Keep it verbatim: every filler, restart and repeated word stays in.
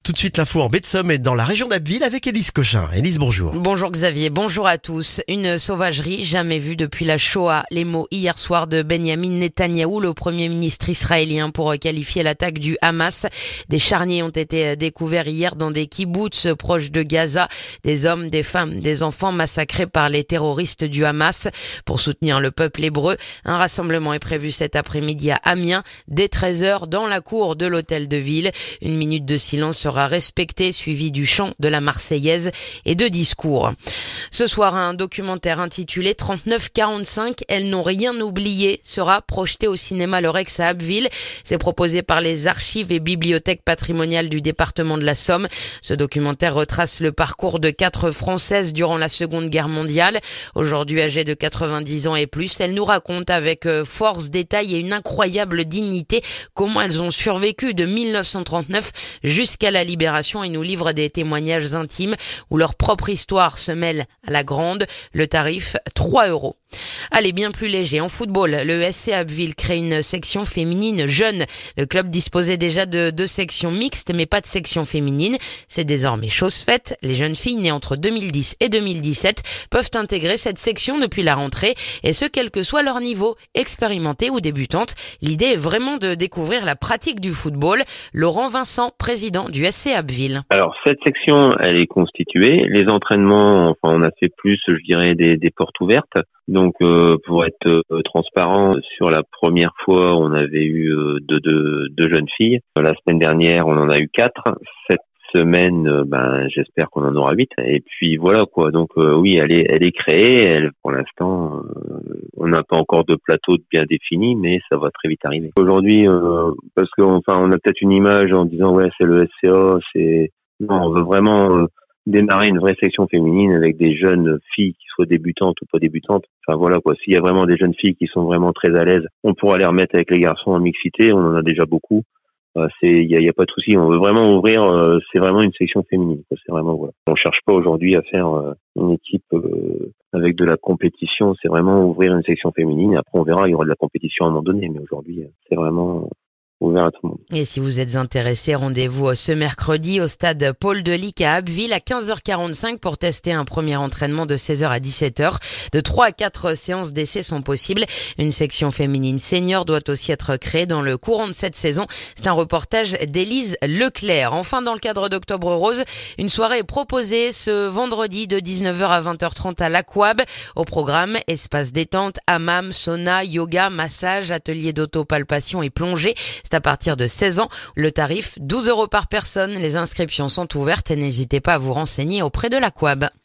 Tout de suite l'info en baie de Somme et dans la région d'Abbeville avec Élise Cochin. Élise, bonjour. Bonjour Xavier, bonjour à tous. Une sauvagerie jamais vue depuis la Shoah. Les mots hier soir de Benyamin Netanyahou, le premier ministre israélien, pour qualifier l'attaque du Hamas. Des charniers ont été découverts hier dans des kibboutz proches de Gaza. Des hommes, des femmes, des enfants massacrés par les terroristes du Hamas. Pour soutenir le peuple hébreu, un rassemblement est prévu cet après-midi à Amiens dès treize heures dans la cour de l'hôtel de ville. Une minute de silence sera respectée, suivi du chant de la Marseillaise et de discours. Ce soir, un documentaire intitulé trente-neuf quarante-cinq, Elles n'ont rien oublié sera projeté au cinéma Le Rex à Abbeville. C'est proposé par les archives et bibliothèques patrimoniales du département de la Somme. Ce documentaire retrace le parcours de quatre Françaises durant la Seconde Guerre mondiale. Aujourd'hui âgées de quatre-vingt-dix ans et plus, elles nous racontent avec force, détail et une incroyable dignité comment elles ont survécu de mille neuf cent trente-neuf jusqu'à la libération et nous livrent des témoignages intimes où leur propre histoire se mêle à la grande. Le tarif, trois euros. Allez, bien plus léger. En football, le S C Abbeville crée une section féminine jeune. Le club disposait déjà de deux sections mixtes, mais pas de section féminine. C'est désormais chose faite. Les jeunes filles nées entre deux mille dix et deux mille dix-sept peuvent intégrer cette section depuis la rentrée, et ce, quel que soit leur niveau, expérimenté ou débutante. L'idée est vraiment de découvrir la pratique du football. Laurent Vincent, président du S C Abbeville. Alors, cette section, elle est constituée. Les entraînements, enfin, on a fait plus, je dirais, des, des portes ouvertes. Donc, euh, pour être euh, transparent, sur la première fois, on avait eu euh, deux, deux, deux jeunes filles. La semaine dernière, on en a eu quatre. Cette semaine, euh, ben, j'espère qu'on en aura huit. Et puis voilà quoi. Donc euh, oui, elle est, elle est créée. Elle, pour l'instant, euh, on n'a pas encore de plateau bien défini, mais ça va très vite arriver. Aujourd'hui, euh, parce que enfin, on a peut-être une image en disant ouais, c'est le S C A, c'est non, on veut vraiment. Euh, démarrer une vraie section féminine avec des jeunes filles qui soient débutantes ou pas débutantes. Enfin voilà quoi, s'il y a vraiment des jeunes filles qui sont vraiment très à l'aise, on pourra les remettre avec les garçons en mixité, on en a déjà beaucoup. Euh, c'est il y a, y a pas de souci, on veut vraiment ouvrir, euh, c'est vraiment une section féminine quoi, c'est vraiment voilà. On cherche pas aujourd'hui à faire euh, une équipe euh, avec de la compétition, c'est vraiment ouvrir une section féminine et après on verra, il y aura de la compétition à un moment donné, mais aujourd'hui c'est vraiment ouvert à tout le monde. Et si vous êtes intéressé, rendez-vous ce mercredi au stade Paul Delic à Abbeville à quinze heures quarante-cinq pour tester un premier entraînement de seize heures à dix-sept heures. De trois à quatre séances d'essai sont possibles. Une section féminine senior doit aussi être créée dans le courant de cette saison. C'est un reportage d'Élise Leclerc. Enfin, dans le cadre d'Octobre Rose, une soirée est proposée ce vendredi de dix-neuf heures à vingt heures trente à l'Aquab. Au programme, espace détente, hammam, sauna, yoga, massage, atelier d'autopalpation et plongée. C'est à partir de seize ans. Le tarif, douze euros par personne. Les inscriptions sont ouvertes et n'hésitez pas à vous renseigner auprès de l'Aquab.